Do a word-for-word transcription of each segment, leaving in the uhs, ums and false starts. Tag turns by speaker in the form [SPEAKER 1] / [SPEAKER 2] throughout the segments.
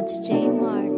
[SPEAKER 1] It's J Mark.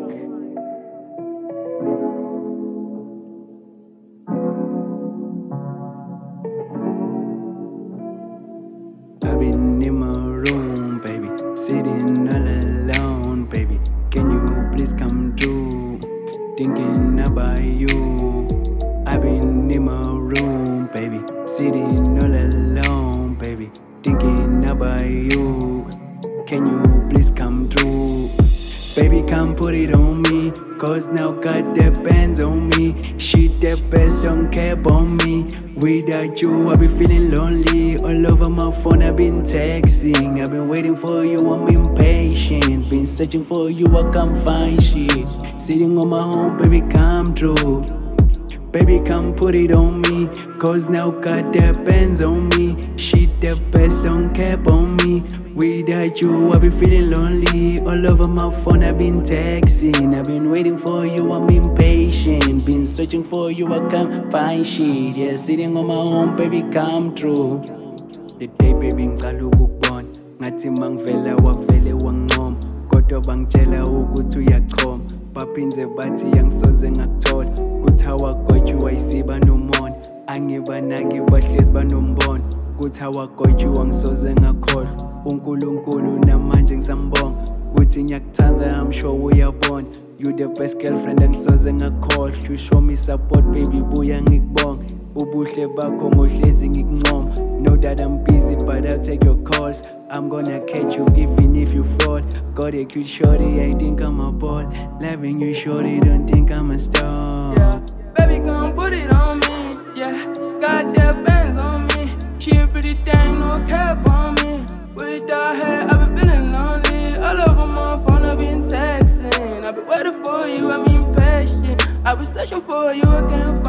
[SPEAKER 2] I've been in my room, baby, sitting all alone, baby. Can you please come through? Thinking about you. I've been in my room, baby, sitting all alone, baby. Thinking about you. Can you please come through? Baby, come put it on me, cause now God depends on me. She the best, don't care about me. Without you, I be feeling lonely. All over my phone, I've been texting. I've been waiting for you, I'm impatient. Been searching for you, I can't find shit. Sitting on my home, baby, come through. Baby, come put it on me, cause now God depends on me. She the best, don't care about me. Without you, I be feeling lonely. All over my phone, I've been texting. I've been waiting for you, I'm impatient. Been searching for you, I can't find shit. Yeah, sitting on my home, baby, come through. The day, baby, ngicala ukukubona ngathi mangivela wakuvele wangoma, kodwa bangitshela ukuthi uyakhoma. Baphinze bathi yangisoze ngakuthola, kuthi awagotsha wayisiba nomona. Angibanaki bahlezi banombono, kuthi awagotsha wangisoze ngakhohlwa. uNkulunkulu namanje ngisambonga, kuthi ngiyakuthanda, I'm sure uyabona. You the best girlfriend angisoze ngakhohlwa. You show me support, baby, buya ngikubonga. Ubuhle bakho ngohlezi ngikuncoma. Know that I'm busy, but I'll take your calls. I'm gonna catch you even if you fall. Got a cute shorty, I think I'm a ball. Loving you shorty, don't think I'm a star.
[SPEAKER 3] Yeah, baby, come put it on me. Yeah, God depends on me. She a pretty thing, no cap on me. Without her, I've been feeling lonely. All over my phone, I've been texting. I've been waiting for you, I'm impatient. I've been searching for you, I can't